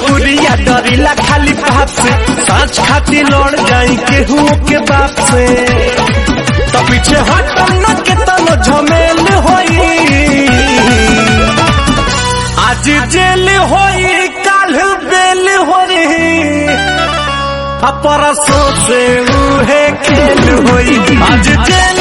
भोजपुरिया डरिला खाली बात से, सांच खाती लड़ जाई केहू के बाप से। तो पीछे हटम न के तनो झमेल होई, आज जेल होई काल बेल होई, परसों से उहे खेल होई। आज जेल